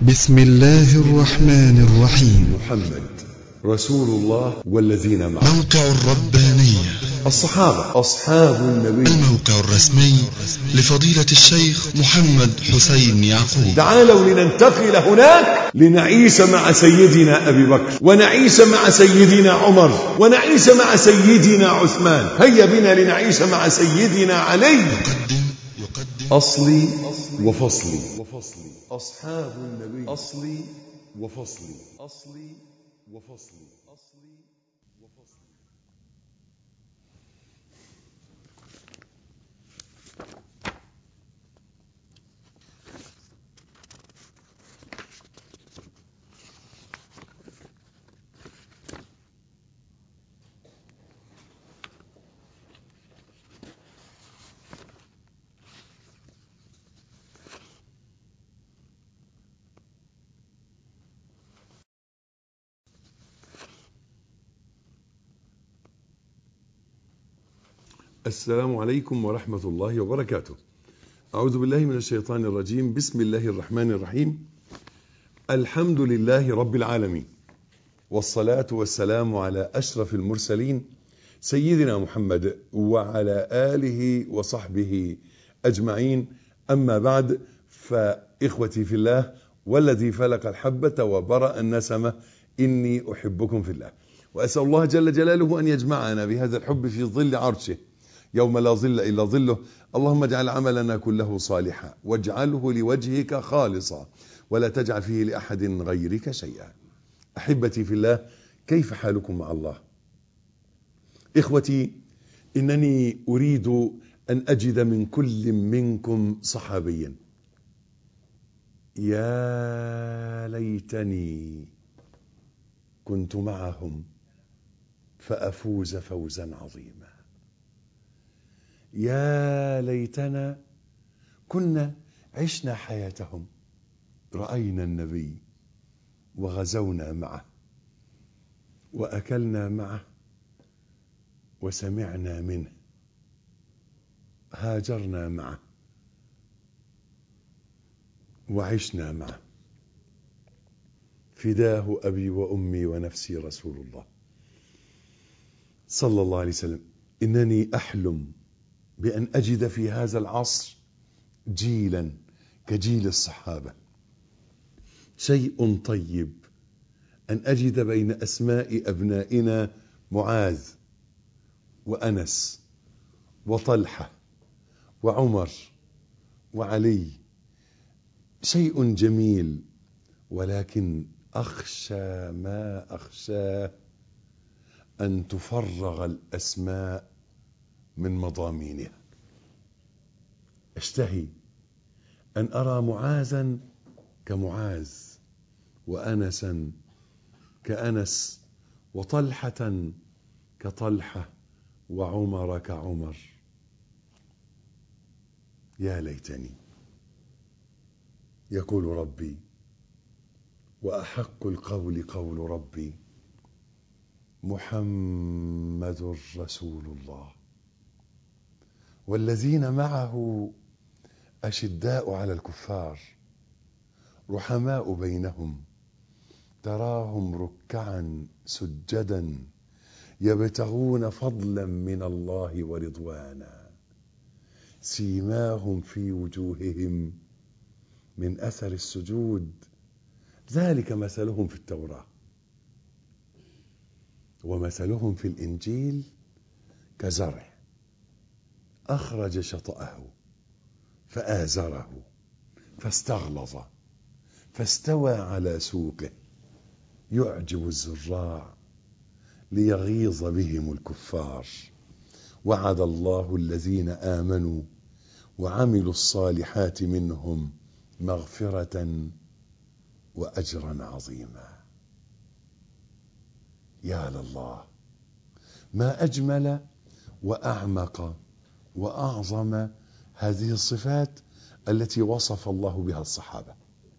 بسم الله الرحمن الرحيم. محمد رسول الله والذين معه. موقع الربانية. الصحابة أصحاب النبي. الموقع الرسمي لفضيلة الشيخ محمد حسين يعقوب. تعالوا لننتقل هناك لنعيش مع سيدنا أبي بكر، ونعيش مع سيدنا عمر، ونعيش مع سيدنا عثمان. هيا بنا لنعيش مع سيدنا علي. يقدم أصلي وفصلي. أصحاب النبي. أصلي وفصلي. أصلي وفصلي. السلام عليكم ورحمة الله وبركاته. أعوذ بالله من الشيطان الرجيم. بسم الله الرحمن الرحيم. الحمد لله رب العالمين، والصلاة والسلام على أشرف المرسلين سيدنا محمد وعلى آله وصحبه أجمعين. أما بعد، فإخوتي في الله والذي فلق الحبة وبرأ النسمة، إني أحبكم في الله، وأسأل الله جل جلاله أن يجمعنا بهذا الحب في ظل عرشه يوم لا ظل إلا ظله. اللهم اجعل عملنا كله صالحا، واجعله لوجهك خالصا، ولا تجعل فيه لأحد غيرك شيئا. أحبتي في الله، كيف حالكم مع الله؟ إخوتي، إنني أريد أن أجد من كل منكم صحابيا. يا ليتني كنت معهم فأفوز فوزا عظيما. يا ليتنا كنا عشنا حياتهم، رأينا النبي وغزونا معه، وأكلنا معه، وسمعنا منه، هاجرنا معه، وعشنا معه. فداه أبي وأمي ونفسي رسول الله صلى الله عليه وسلم. إنني أحلم بأن أجد في هذا العصر جيلا كجيل الصحابة. شيء طيب أن أجد بين أسماء أبنائنا معاذ وأنس وطلحة وعمر وعلي. شيء جميل، ولكن أخشى ما أخشاه أن تفرغ الأسماء من مضامينها. أشتهي أن أرى معاذا كمعاذ، وأنسا كأنس، وطلحة كطلحة، وعمر كعمر. يا ليتني. يقول ربي: وأحق القول قول ربي محمد رسول الله والذين معه أشداء على الكفار رحماء بينهم تراهم ركعا سجدا يبتغون فضلا من الله ورضوانا سيماهم في وجوههم من أثر السجود ذلك مثلهم في التوراة ومثلهم في الإنجيل كزرع أخرج شطأه فآزره فاستغلظ فاستوى على سوقه يعجب الزراع ليغيظ بهم الكفار. وعد الله الذين آمنوا وعملوا الصالحات منهم مغفرة وأجرا عظيما. يا لله، ما أجمل وأعمق وأعظم هذه الصفات التي وصف الله بها الصحابة.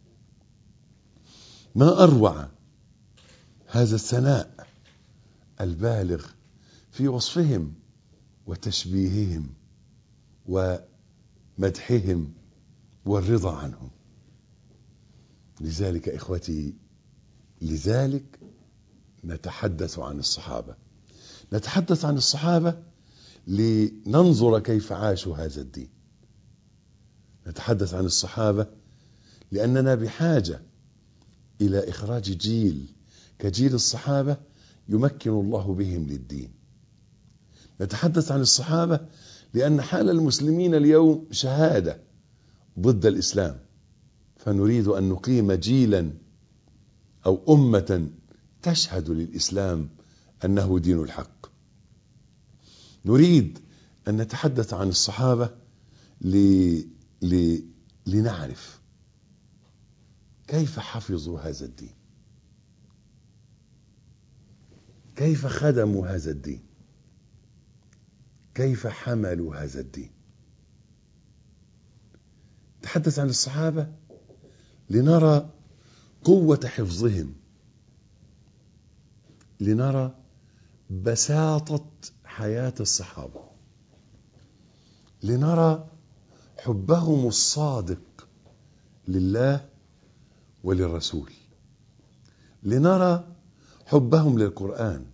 ما أروع هذا الثناء البالغ في وصفهم وتشبيههم ومدحهم والرضا عنهم. لذلك إخوتي، لذلك نتحدث عن الصحابة. نتحدث عن الصحابة لننظر كيف عاشوا هذا الدين. نتحدث عن الصحابة لأننا بحاجة إلى إخراج جيل كجيل الصحابة يمكن الله بهم للدين. نتحدث عن الصحابة لأن حال المسلمين اليوم شهادة ضد الإسلام، فنريد أن نقيم جيلا أو أمة تشهد للإسلام أنه دين الحق. نريد أن نتحدث عن الصحابة لنعرف كيف حفظوا هذا الدين، كيف خدموا هذا الدين، كيف حملوا هذا الدين. نتحدث عن الصحابة لنرى قوة حفظهم، لنرى بساطة حياة الصحابة، لنرى حبهم الصادق لله وللرسول، لنرى حبهم للقرآن،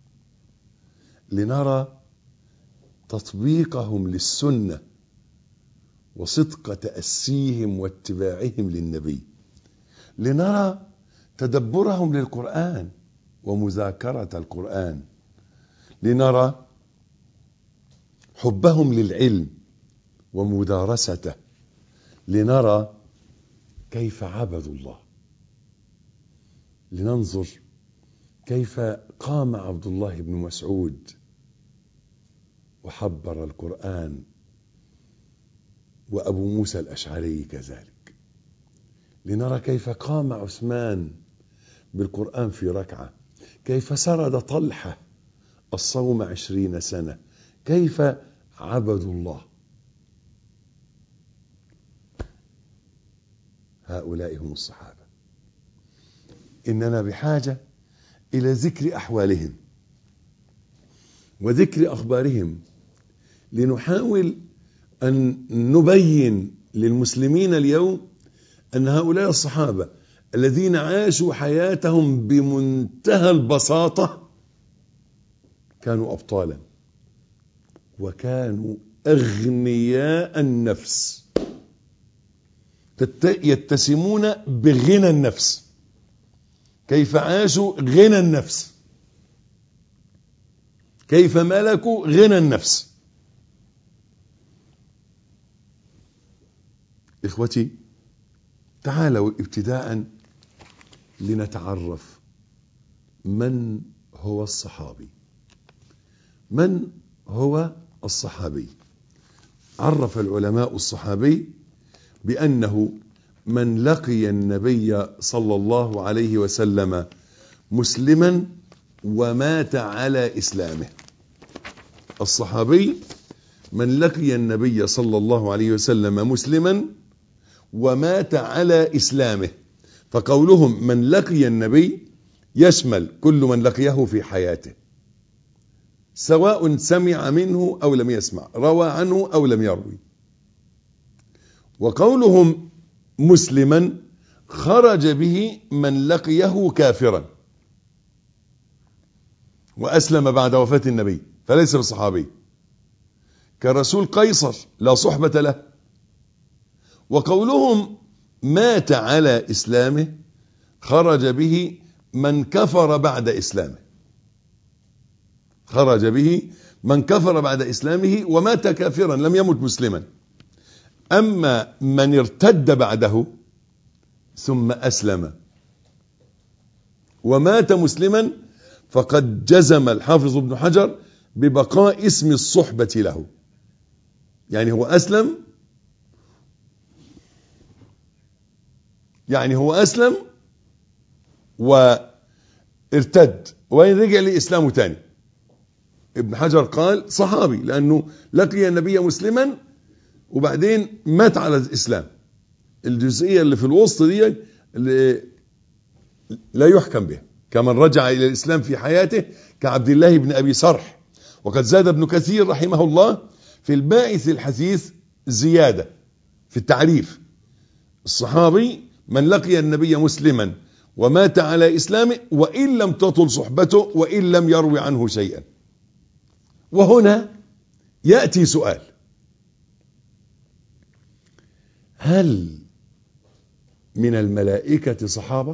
لنرى تطبيقهم للسنة وصدق تأسيهم واتباعهم للنبي، لنرى تدبرهم للقرآن ومذاكرة القرآن، لنرى حبهم للعلم ومدارسته، لنرى كيف عبدوا الله، لننظر كيف قام عبد الله بن مسعود وحبر القرآن، وأبو موسى الأشعري كذلك، لنرى كيف قام عثمان بالقرآن في ركعة، كيف سرد طلحة الصوم 20 سنة، كيف عبدوا الله. هؤلاء هم الصحابة. إننا بحاجة إلى ذكر أحوالهم وذكر أخبارهم لنحاول أن نبين للمسلمين اليوم أن هؤلاء الصحابة الذين عاشوا حياتهم بمنتهى البساطة كانوا أبطالا وكانوا أغنياء النفس، يتسمون بغنى النفس. كيف عاشوا غنى النفس، كيف ملكوا غنى النفس. إخوتي، تعالوا ابتداء لنتعرف من هو الصحابي. من هو الصحابي؟ عرف العلماء الصحابي بأنه من لقي النبي صلى الله عليه وسلم مسلما ومات على إسلامه. الصحابي من لقي النبي صلى الله عليه وسلم مسلما ومات على إسلامه. فقولهم من لقي النبي يشمل كل من لقيه في حياته، سواء سمع منه أو لم يسمع، روى عنه أو لم يروي. وقولهم مسلما خرج به من لقيه كافرا وأسلم بعد وفاة النبي فليس بصحابي، كالرسول قيصر لا صحبة له. وقولهم مات على إسلامه خرج به من كفر بعد إسلامه، خرج به من كفر بعد إسلامه ومات كافرا لم يمت مسلما. أما من ارتد بعده ثم أسلم ومات مسلما فقد جزم الحافظ ابن حجر ببقاء اسم الصحبة له. يعني هو أسلم وارتد وإن رجع لإسلامه تاني. ابن حجر قال صحابي لأنه لقي النبي مسلما وبعدين مات على الإسلام. الجزئية اللي في الوسط دي اللي لا يحكم بها، كمن رجع إلى الإسلام في حياته كعبد الله بن أبي سرح. وقد زاد ابن كثير رحمه الله في الباعث الحثيث زيادة في التعريف: الصحابي من لقي النبي مسلما ومات على إسلامه وإن لم تطل صحبته وإن لم يروي عنه شيئا. وهنا يأتي سؤال: هل من الملائكة صحابة؟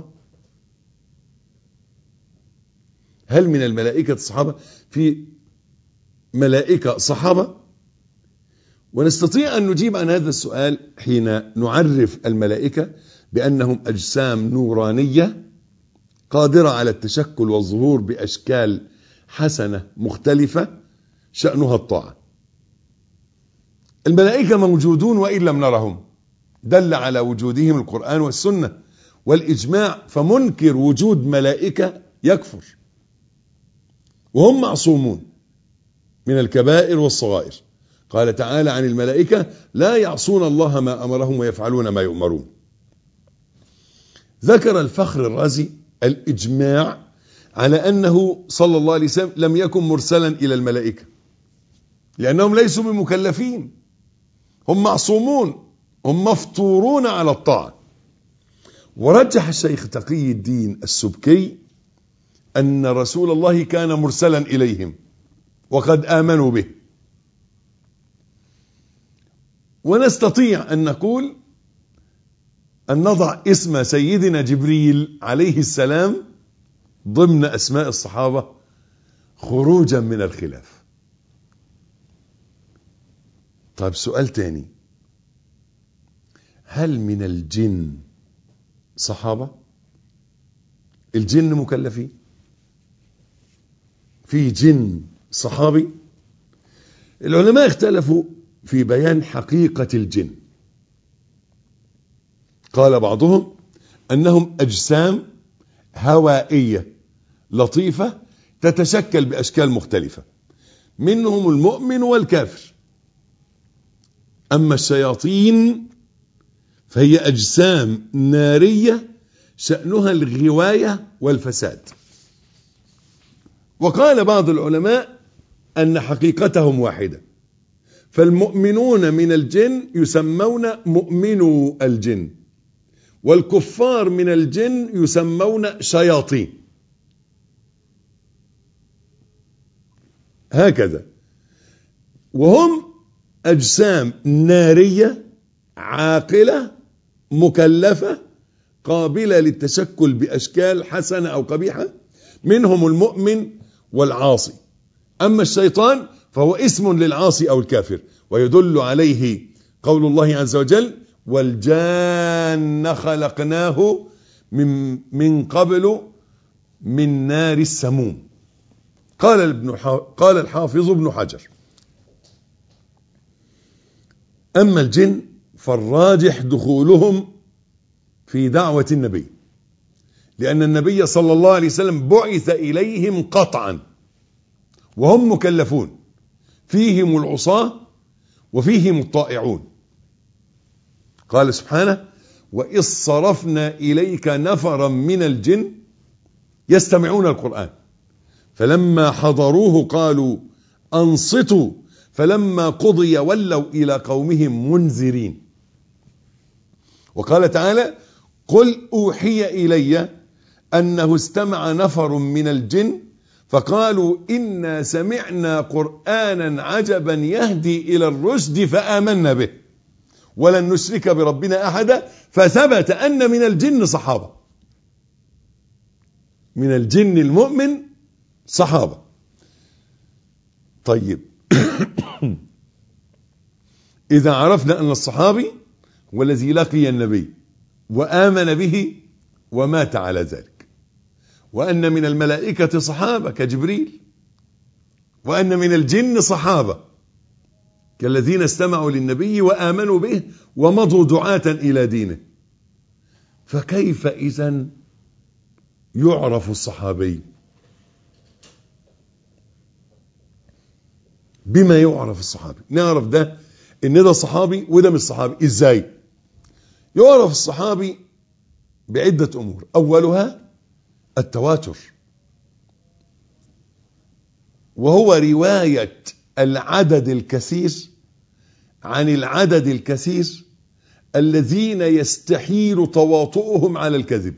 هل من الملائكة صحابة؟ في ملائكة صحابة؟ ونستطيع أن نجيب عن هذا السؤال حين نعرف الملائكة بأنهم أجسام نورانية قادرة على التشكل والظهور بأشكال حسنة مختلفة شأنها الطاعة. الملائكة موجودون وإن لم نرهم، دل على وجودهم القرآن والسنة والإجماع، فمنكر وجود ملائكة يكفر، وهم معصومون من الكبائر والصغائر. قال تعالى عن الملائكة: لا يعصون الله ما أمرهم ويفعلون ما يؤمرون. ذكر الفخر الرازي الإجماع على أنه صلى الله عليه وسلم لم يكن مرسلا إلى الملائكة، لأنهم ليسوا بمكلفين، هم معصومون، هم مفطورون على الطاعة. ورجح الشيخ تقي الدين السبكي أن رسول الله كان مرسلا إليهم وقد آمنوا به. ونستطيع أن نقول أن نضع اسم سيدنا جبريل عليه السلام ضمن أسماء الصحابة خروجا من الخلاف. طيب سؤال تاني: هل من الجن صحابة؟ الجن مكلفين؟ في جن صحابي؟ العلماء اختلفوا في بيان حقيقة الجن. قال بعضهم أنهم أجسام هوائية لطيفة تتشكل بأشكال مختلفة، منهم المؤمن والكافر. أما الشياطين فهي أجسام نارية شأنها الغواية والفساد. وقال بعض العلماء أن حقيقتهم واحدة، فالمؤمنون من الجن يسمون مؤمنو الجن، والكفار من الجن يسمون شياطين، هكذا. وهم أجسام نارية عاقلة مكلفة قابلة للتشكل بأشكال حسنة أو قبيحة، منهم المؤمن والعاصي. أما الشيطان فهو اسم للعاصي أو الكافر، ويدل عليه قول الله عز وجل: والجان خلقناه من قبل من نار السموم. قال الحافظ ابن حجر: أما الجن فالراجح دخولهم في دعوة النبي، لأن النبي صلى الله عليه وسلم بعث إليهم قطعا، وهم مكلفون، فيهم العصاة وفيهم الطائعون. قال سبحانه: وإذ صرفنا إليك نفرا من الجن يستمعون القرآن فلما حضروه قالوا أنصتوا فلما قضي ولوا إلى قومهم منذرين. وقال تعالى: قل أوحي إلي أنه استمع نفر من الجن فقالوا إنا سمعنا قرآنا عجبا يهدي إلى الرشد فآمنا به ولن نشرك بربنا أحدا. فثبت أن من الجن صحابة، من الجن المؤمن صحابة. طيب إذا عرفنا أن الصحابي هو الذي لقي النبي وآمن به ومات على ذلك، وأن من الملائكة صحابة كجبريل، وأن من الجن صحابة كالذين استمعوا للنبي وآمنوا به ومضوا دعاة إلى دينه، فكيف إذن يعرف الصحابي؟ بما يعرف الصحابي؟ نعرف ده إن ده صحابي وده مش صحابي. إزاي يعرف الصحابي؟ بعدة أمور. أولها التواتر، وهو رواية العدد الكثير عن العدد الكثير الذين يستحيل تواطؤهم على الكذب.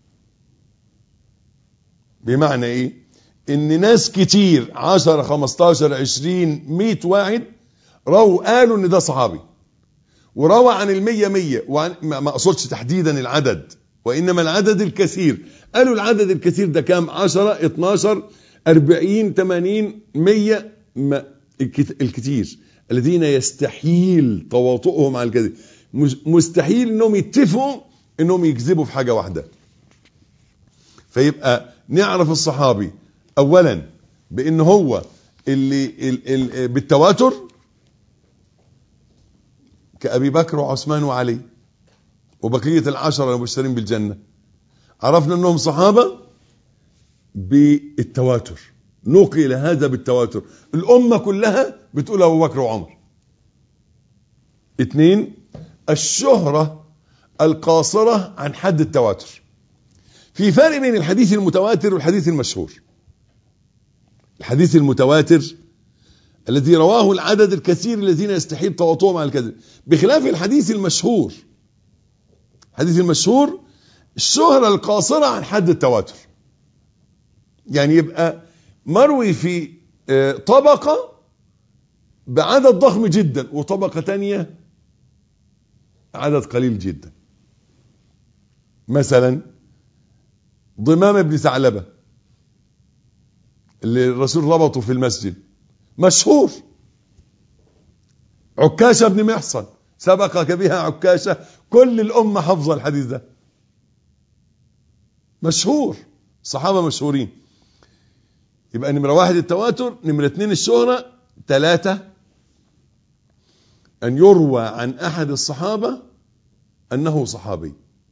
بمعنى ايه؟ ان ناس كتير 10 15 20 100 واحد قالوا ان ده صحابي، وروى عن 100 ما اقصدش تحديدا العدد، وانما العدد الكثير. قالوا العدد الكثير ده كام؟ 10 12 40 80 100 الكتير الذين يستحيل تواطؤهم على الكذب. مستحيل انهم يتفقوا انهم يكذبوا في حاجة واحدة. فيبقى نعرف الصحابي اولا بان هو اللي بالتواتر كأبي بكر وعثمان وعلي وبقية العشرة المبشرين بالجنة. عرفنا انهم صحابة بالتواتر، نقل هذا بالتواتر، الامة كلها بتقول ابو بكر وعمر. 2 الشهرة القاصرة عن حد التواتر. في فرق بين الحديث المتواتر والحديث المشهور. الحديث المتواتر الذي رواه العدد الكثير الذين يستحيل تواطؤهم على الكذب، بخلاف الحديث المشهور. الحديث المشهور الشهرة القاصرة عن حد التواتر، يعني يبقى مروي في طبقة بعدد ضخم جدا، وطبقة تانية عدد قليل جدا. مثلا ضمام بن ثعلبة اللي الرسول ربطه في المسجد مشهور. عكاشة بن محصن سبقك بها عكاشة، كل الأمة حفظ الحديث ده، مشهور، صحابة مشهورين. يبقى نمرة 1 التواتر، نمرة 2 الشهرة، 3 أن يروى عن أحد الصحابة أنه صحابي.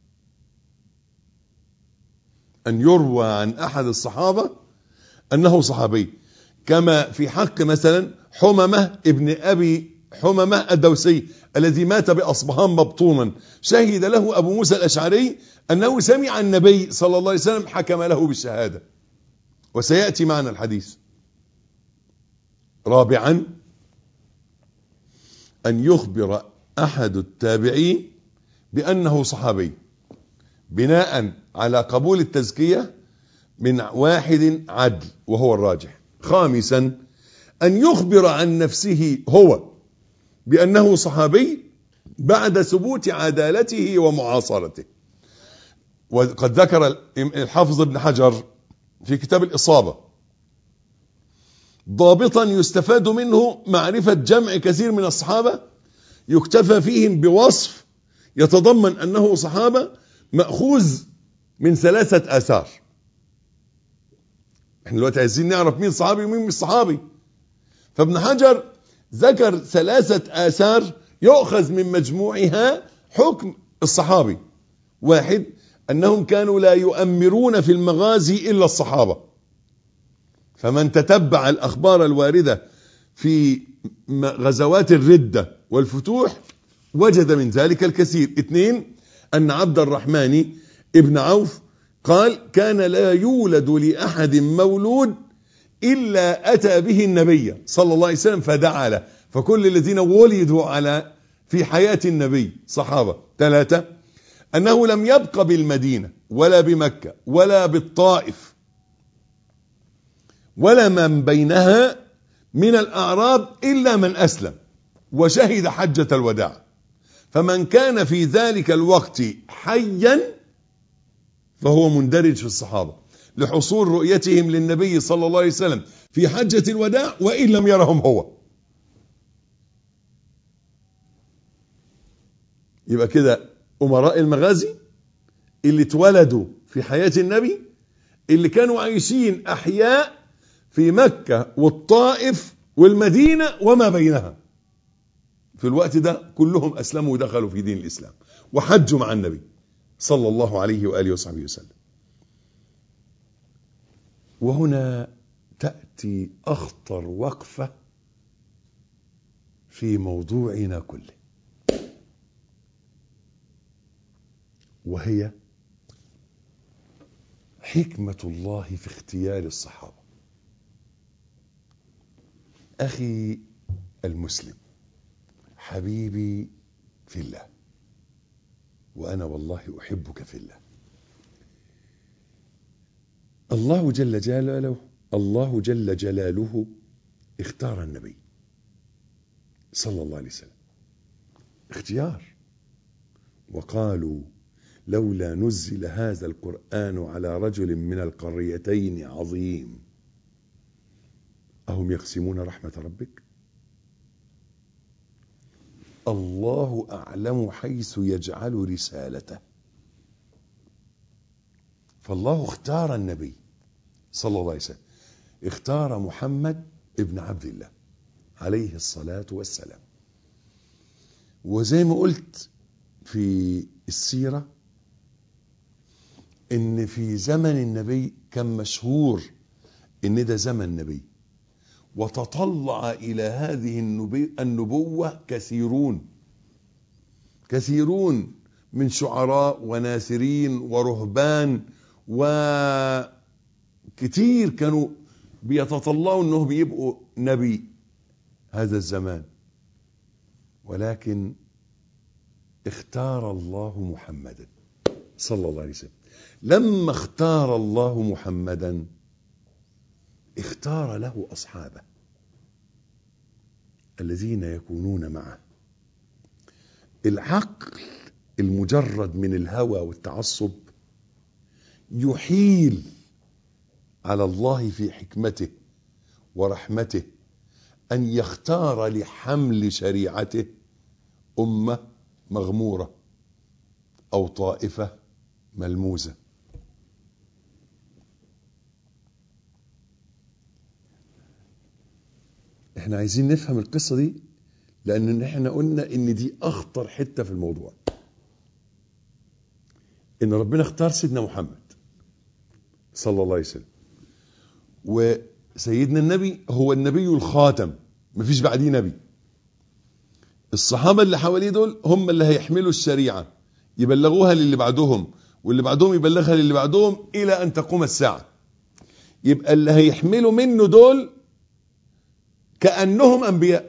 أن يروى عن أحد الصحابة أنه صحابي، كما في حق مثلا حممة ابن أبي حممة الدوسي الذي مات بأصبهان مبطونا، شهد له أبو موسى الأشعري أنه سمع النبي صلى الله عليه وسلم حكم له بالشهادة، وسيأتي معنا الحديث. 4 أن يخبر أحد التابعين بأنه صحابي بناء على قبول التزكية من واحد عدل وهو الراجح. 5 أن يخبر عن نفسه هو بأنه صحابي بعد ثبوت عدالته ومعاصرته. وقد ذكر الحافظ ابن حجر في كتاب الإصابة ضابطا يستفاد منه معرفة جمع كثير من الصحابة يكتفى فيهم بوصف يتضمن أنه صحابة مأخوذ من 3 آثار. احنا دلوقتي عايزين نعرف مين صحابي ومين مش صحابي، فابن حجر ذكر 3 آثار يؤخذ من مجموعها حكم الصحابي. 1 أنهم كانوا لا يؤمرون في المغازي إلا الصحابة، فمن تتبع الأخبار الواردة في غزوات الردة والفتوح وجد من ذلك الكثير. 2 أن عبد الرحمن ابن عوف قال كان لا يولد لأحد مولود إلا أتى به النبي صلى الله عليه وسلم فدعا له، فكل الذين ولدوا في حياة النبي صحابة. 3 أنه لم يبق بالمدينة ولا بمكة ولا بالطائف ولا من بينها من الأعراب إلا من أسلم وشهد حجة الوداع، فمن كان في ذلك الوقت حيا فهو مندرج في الصحابة لحصول رؤيتهم للنبي صلى الله عليه وسلم في حجة الوداع وإن لم يرهم هو. يبقى كده أمراء المغازي اللي اتولدوا في حياة النبي، اللي كانوا عايشين أحياء في مكة والطائف والمدينة وما بينها في الوقت ده، كلهم أسلموا ودخلوا في دين الإسلام وحجوا مع النبي صلى الله عليه وآله وصحبه وسلم. وهنا تأتي أخطر وقفة في موضوعنا كله، وهي حكمة الله في اختيار الصحابة. أخي المسلم، حبيبي في الله، وأنا والله أحبك في الله. الله جل جلاله اختار النبي صلى الله عليه وسلم اختيار، وقالوا لولا نزل هذا القرآن على رجل من القريتين عظيم أهم يقسمون رحمة ربك. الله أعلم حيث يجعل رسالته، فالله اختار النبي صلى الله عليه وسلم، اختار محمد ابن عبد الله عليه الصلاة والسلام. وزي ما قلت في السيرة ان في زمن النبي كان مشهور ان ده زمن نبي، وتطلع الى هذه النبوة كثيرون من شعراء وناثرين ورهبان، وكتير كانوا بيتطلعوا انهم يبقوا نبي هذا الزمان، ولكن اختار الله محمدا صلى الله عليه وسلم. لما اختار الله محمدا اختار له أصحابه الذين يكونون معه. العقل المجرد من الهوى والتعصب يحيل على الله في حكمته ورحمته أن يختار لحمل شريعته أمة مغمورة أو طائفة ملموزة. احنا عايزين نفهم القصة دي، لأن احنا قلنا ان دي أخطر حتة في الموضوع، ان ربنا اختار سيدنا محمد صلى الله عليه وسلم، وسيدنا النبي هو النبي الخاتم، مفيش بعديه نبي. الصحابة اللي حواليه دول هم اللي هيحملوا الشريعة، يبلغوها للي بعدهم، واللي بعدهم يبلغها للي بعدهم إلى أن تقوم الساعة. يبقى اللي هيحملوا منه دول كأنهم أنبياء،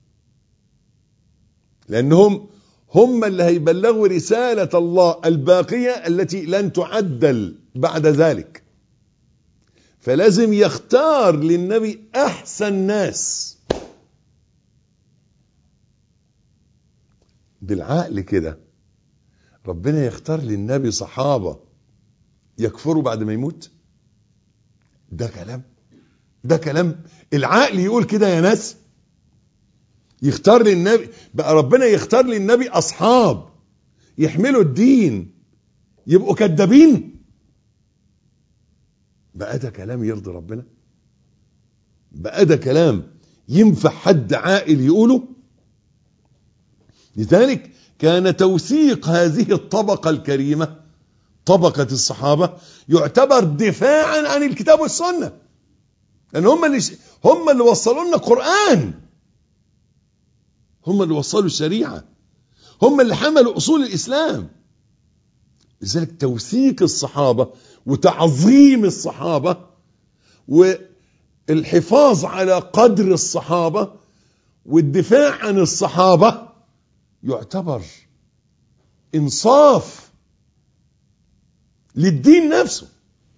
لأنهم هم اللي هيبلغوا رسالة الله الباقية التي لن تعدل بعد ذلك. فلازم يختار للنبي أحسن ناس. بالعقل كده ربنا يختار للنبي صحابة يكفروا بعد ما يموت؟ ده كلام العقل يقول كده يا ناس؟ يختار للنبي بقى، ربنا يختار للنبي أصحاب يحملوا الدين يبقوا كذابين؟ بقى ده كلام يرضي ربنا؟ بقى ده كلام ينفع حد عاقل يقوله؟ لذلك كان توثيق هذه الطبقة الكريمة، طبقة الصحابة، يعتبر دفاعا عن الكتاب والسنة، لأن هم اللي وصلوا لنا القرآن، هم اللي وصلوا الشريعة، هم اللي حملوا أصول الإسلام. لذلك توثيق الصحابة وتعظيم الصحابة والحفاظ على قدر الصحابة والدفاع عن الصحابة يعتبر إنصاف للدين نفسه،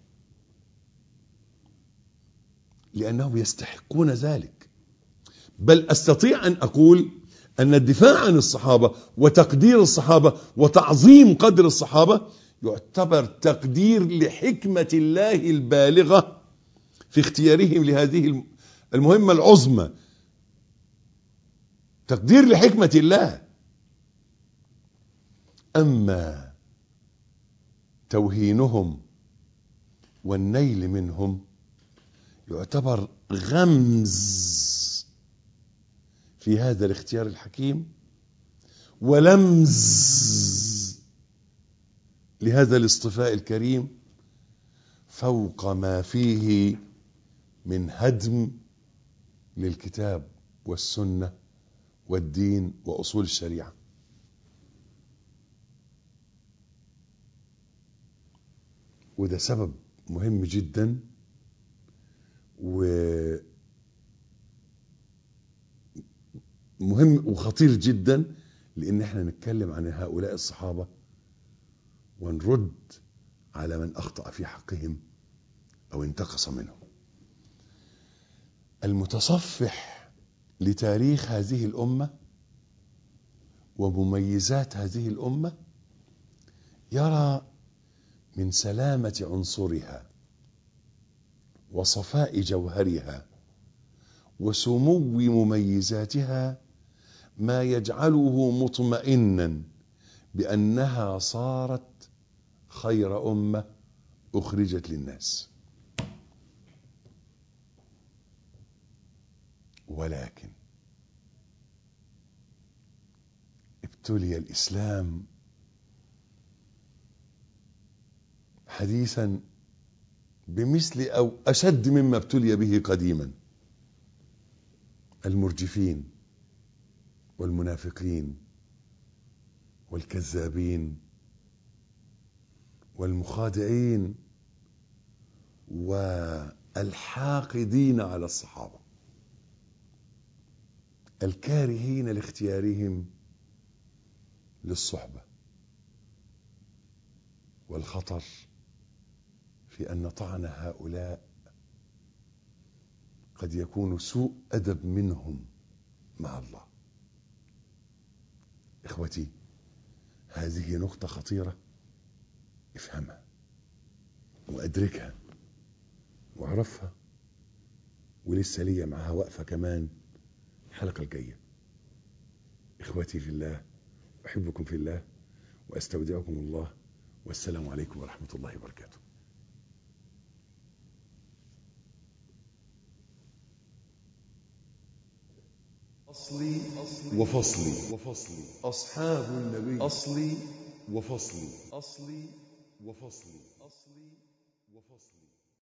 لأنهم يستحقون ذلك. بل أستطيع أن أقول أن الدفاع عن الصحابة وتقدير الصحابة وتعظيم قدر الصحابة يعتبر تقدير لحكمة الله البالغة في اختيارهم لهذه المهمة العظمى، تقدير لحكمة الله. أما توهينهم والنيل منهم يعتبر غمز في هذا الاختيار الحكيم، ولمز لهذا الاصطفاء الكريم، فوق ما فيه من هدم للكتاب والسنة والدين وأصول الشريعة. وده سبب مهم جدا ومهم وخطير جدا، لأن احنا نتكلم عن هؤلاء الصحابة ونرد على من أخطأ في حقهم أو انتقص منهم. المتصفح لتاريخ هذه الأمة ومميزات هذه الأمة يرى من سلامة عنصرها وصفاء جوهرها وسمو مميزاتها ما يجعله مطمئنا بأنها صارت خير أمة أخرجت للناس. ولكن ابتلي الإسلام حديثا بمثل أو أشد مما ابتلي به قديما. المرجفين والمنافقين والكذابين والمخادعين والحاقدين على الصحابة الكارهين لاختيارهم للصحبة. والخطر في أن طعن هؤلاء قد يكون سوء أدب منهم مع الله. إخوتي، هذه نقطة خطيرة، افهمها وأدركها واعرفها، ولسه ليا معها وقفة كمان الحلقة الجاية. إخوتي في الله، أحبكم في الله وأستودعكم الله، والسلام عليكم ورحمة الله وبركاته. أصلي وفصلي أصحاب النبي. أصلي وفصلي.